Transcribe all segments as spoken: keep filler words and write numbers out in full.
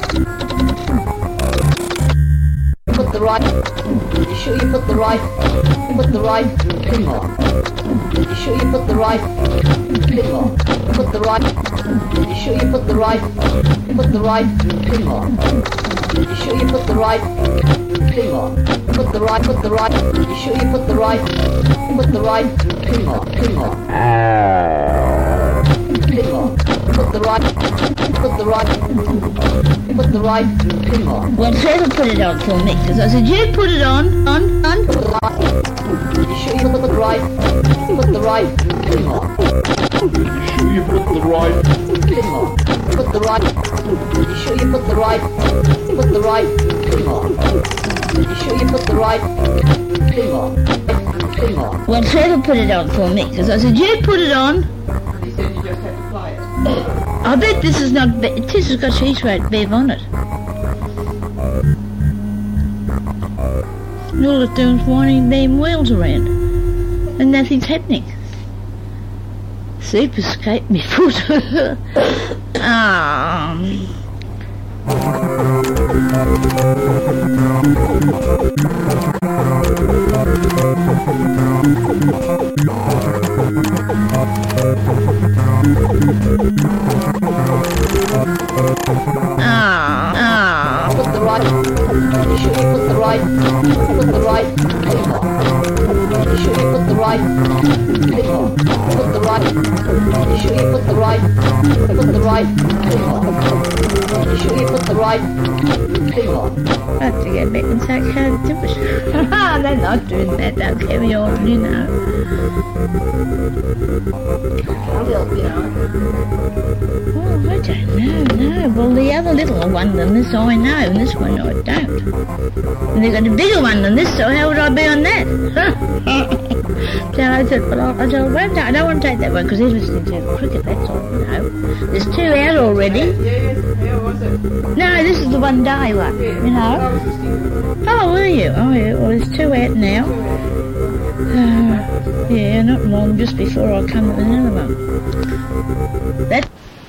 Put the right. You sure you put the right? Put the right thing on. You sure you put the right thing on? Put the right. You sure you put the right? Put the right thing on. You sure you put the right thing on? Put the right. Put the right. You sure you put the right? Put the right thing on. Thing on. Thing on. Put the right. Put the right. Put the right thing on. Well, Trevor put it on for me, because I said, you put it on, on, on. Put the right. You sure you put the right? Put the right thing on. You put the right Thing on. Put the right. You sure you put the right? Put the right thing on. You sure you put the right thing on? Thing on. Well, Trevor put it on for me, because I said, you put it on. He said you just had to play it. I bet this is not, be- this has got cheese rate beef on it. And all it's doing is winding them wheels around. And nothing's happening. Soup escaped me foot. Ah. Ah. Ah. Put the right. You sure you put the right? Put the right thing on. You sure you put the right thing on? Put the right. You sure you put the right? Put the right thing on. You sure you put the right thing on? I have to get back and say, I can't do it. They're not doing that, they'll carry on, you know. I'll help you out. Well, I don't know, no. Well, the other little one than this I know, and this one I don't. And they've got a bigger one than this, so how would I be on that? So I said, well, I, I said, well, I don't want to take that one, because he's listening to cricket, that's all, you know. There's two out already. Yes, yes. How was it? No, this is the one day one, Yeah. you I know. was listening. Oh, were you? Oh, yeah, well, there's two out now. Uh, yeah, not long, just before I come with another one. That.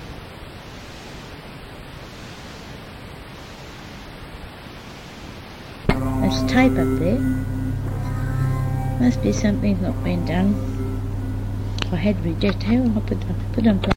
There's tape up there. Must be something's not been done. I had reject. How will I put on? Put on.